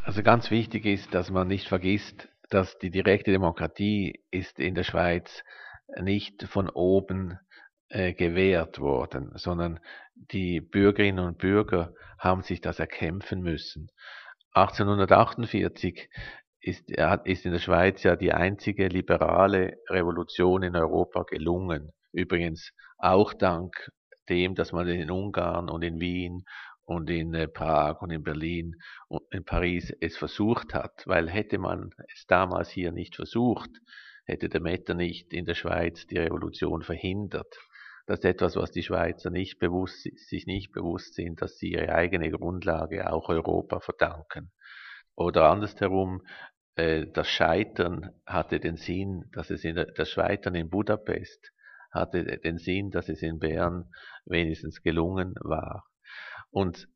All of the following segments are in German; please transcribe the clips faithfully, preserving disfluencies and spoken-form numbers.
Also ganz wichtig ist, dass man nicht vergisst, dass die direkte Demokratie ist in der Schweiz nicht von oben äh, gewährt worden, sondern die Bürgerinnen und Bürger haben sich das erkämpfen müssen. achtzehnhundertachtundvierzig ist, ja, ist in der Schweiz ja die einzige liberale Revolution in Europa gelungen. Übrigens auch dank dem, dass man in Ungarn und in Wien und in äh, Prag und in Berlin und in Paris es versucht hat, weil hätte man es damals hier nicht versucht, hätte der Metternich in der Schweiz die Revolution verhindert. Das ist etwas, was die Schweizer nicht bewusst, sich nicht bewusst sind, dass sie ihre eigene Grundlage auch Europa verdanken. Oder andersherum, äh, das Scheitern hatte den Sinn, dass es in der, das Scheitern in Budapest hatte den Sinn, dass es in Bern wenigstens gelungen war. Und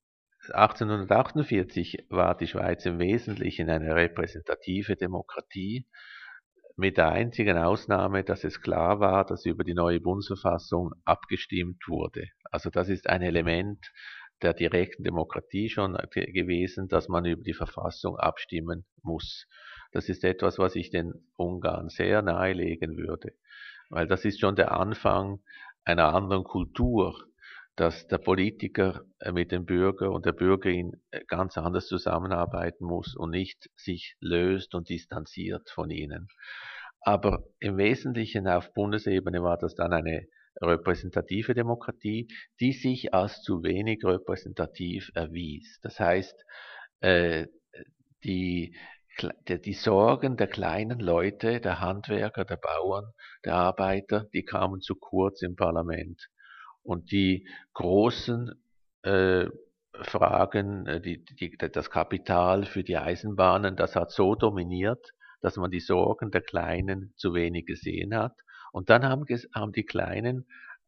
achtzehnhundertachtundvierzig war die Schweiz im Wesentlichen eine repräsentative Demokratie, mit der einzigen Ausnahme, dass es klar war, dass über die neue Bundesverfassung abgestimmt wurde. Also das ist ein Element der direkten Demokratie schon gewesen, dass man über die Verfassung abstimmen muss. Das ist etwas, was ich den Ungarn sehr nahelegen würde, weil das ist schon der Anfang einer anderen Kultur, dass der Politiker mit dem Bürger und der Bürgerin ganz anders zusammenarbeiten muss und nicht sich löst und distanziert von ihnen. Aber im Wesentlichen auf Bundesebene war das dann eine repräsentative Demokratie, die sich als zu wenig repräsentativ erwies. Das heißt, äh, die, die, die Sorgen der kleinen Leute, der Handwerker, der Bauern, der Arbeiter, die kamen zu kurz im Parlament. Und die großen äh, Fragen, äh, die, die, das Kapital für die Eisenbahnen, das hat so dominiert, dass man die Sorgen der Kleinen zu wenig gesehen hat. Und dann haben, haben die Kleinen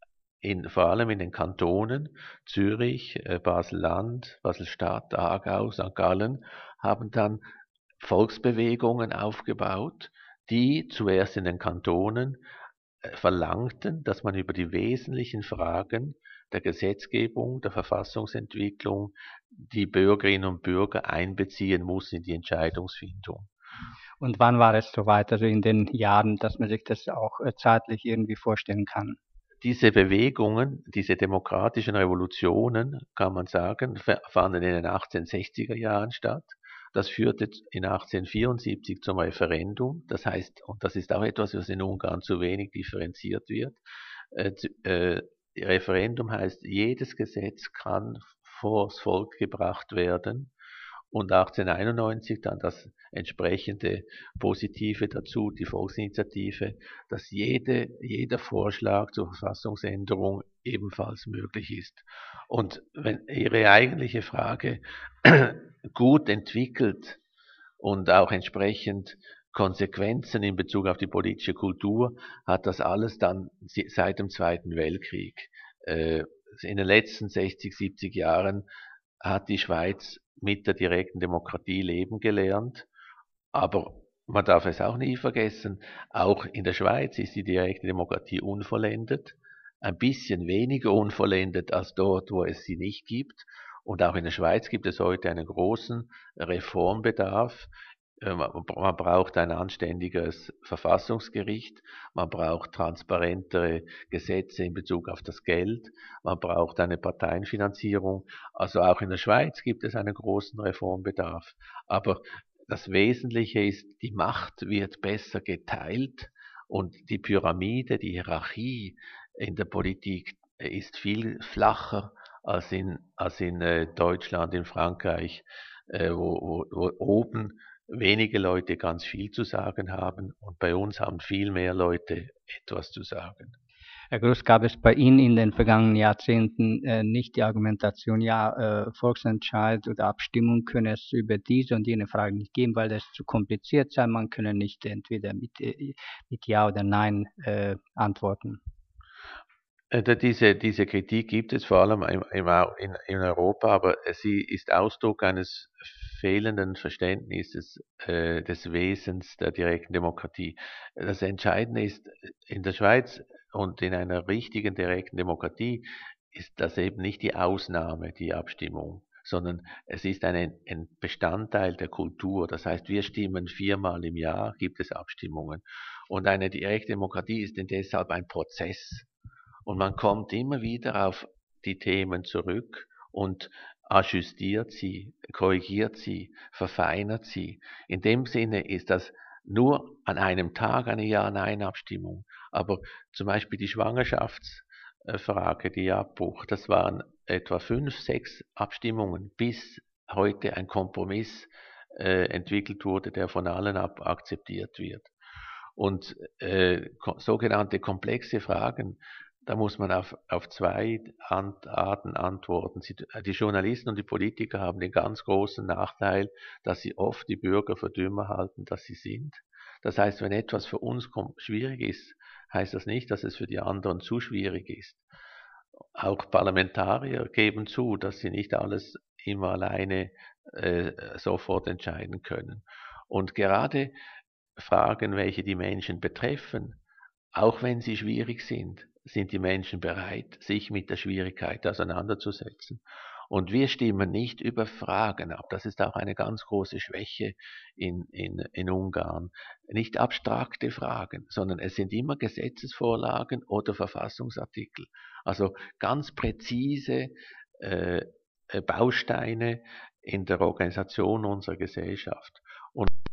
in, vor allem in den Kantonen Zürich, äh, Basel-Land, Basel-Stadt, Aargau, Sankt Gallen, haben dann Volksbewegungen aufgebaut, die zuerst in den Kantonen äh, verlangten, dass man über die wesentlichen Fragen der Gesetzgebung, der Verfassungsentwicklung die Bürgerinnen und Bürger einbeziehen muss in die Entscheidungsfindung. Und wann war es soweit, also in den Jahren, dass man sich das auch äh, zeitlich irgendwie vorstellen kann? Diese Bewegungen, diese demokratischen Revolutionen, kann man sagen, fanden in den achtzehnhundertsechziger Jahren statt. Das führte in achtzehnhundertvierundsiebzig zum Referendum. Das heißt, und das ist auch etwas, was in Ungarn zu wenig differenziert wird, äh, äh, Referendum heißt, jedes Gesetz kann vors Volk gebracht werden. Und achtzehnhunderteinundneunzig dann das entsprechende Positive dazu, die Volksinitiative, dass jede, jeder Vorschlag zur Verfassungsänderung ebenfalls möglich ist. Und wenn Ihre eigentliche Frage gut entwickelt und auch entsprechend Konsequenzen in Bezug auf die politische Kultur hat das alles dann seit dem Zweiten Weltkrieg. Äh, in den letzten sechzig, siebzig Jahren hat die Schweiz mit der direkten Demokratie leben gelernt. Aber man darf es auch nie vergessen, auch in der Schweiz ist die direkte Demokratie unvollendet, ein bisschen weniger unvollendet als dort, wo es sie nicht gibt. Und auch in der Schweiz gibt es heute einen großen Reformbedarf. Man braucht ein anständiges Verfassungsgericht, man braucht transparentere Gesetze in Bezug auf das Geld, man braucht eine Parteienfinanzierung. Also auch in der Schweiz gibt es einen großen Reformbedarf. Aber das Wesentliche ist, die Macht wird besser geteilt und die Pyramide, die Hierarchie in der Politik ist viel flacher als in, als in Deutschland, in Frankreich, wo, wo, wo oben wenige Leute ganz viel zu sagen haben und bei uns haben viel mehr Leute etwas zu sagen. Herr Gruss, gab es bei Ihnen in den vergangenen Jahrzehnten äh, nicht die Argumentation, ja, äh, Volksentscheid oder Abstimmung könne es über diese und jene Frage nicht geben, weil das zu kompliziert sei, man könne nicht entweder mit, äh, mit Ja oder Nein äh, antworten? Diese, diese Kritik gibt es vor allem im, im, in, in Europa, aber sie ist Ausdruck eines fehlenden Verständnisses äh, des Wesens der direkten Demokratie. Das Entscheidende ist, in der Schweiz und in einer richtigen direkten Demokratie ist das eben nicht die Ausnahme, die Abstimmung, sondern es ist ein, ein Bestandteil der Kultur. Das heißt, wir stimmen viermal im Jahr, gibt es Abstimmungen. Und eine Direktdemokratie ist denn deshalb ein Prozess. Und man kommt immer wieder auf die Themen zurück und ajustiert sie, korrigiert sie, verfeinert sie. In dem Sinne ist das nur an einem Tag eine Ja-Nein-Abstimmung. Aber zum Beispiel die Schwangerschaftsfrage, die Abbruch, das waren etwa fünf, sechs Abstimmungen, bis heute ein Kompromiss äh, entwickelt wurde, der von allen ab akzeptiert wird. Und äh, ko sogenannte komplexe Fragen, da muss man auf, auf zwei Arten antworten. Sie, die Journalisten und die Politiker haben den ganz großen Nachteil, dass sie oft die Bürger für dümmer halten, dass sie sind. Das heißt, wenn etwas für uns schwierig ist, heißt das nicht, dass es für die anderen zu schwierig ist. Auch Parlamentarier geben zu, dass sie nicht alles immer alleine äh, sofort entscheiden können. Und gerade Fragen, welche die Menschen betreffen, auch wenn sie schwierig sind, sind die Menschen bereit, sich mit der Schwierigkeit auseinanderzusetzen. Und wir stimmen nicht über Fragen ab. Das ist auch eine ganz große Schwäche in, in, in Ungarn. Nicht abstrakte Fragen, sondern es sind immer Gesetzesvorlagen oder Verfassungsartikel. Also ganz präzise äh, Bausteine in der Organisation unserer Gesellschaft. Und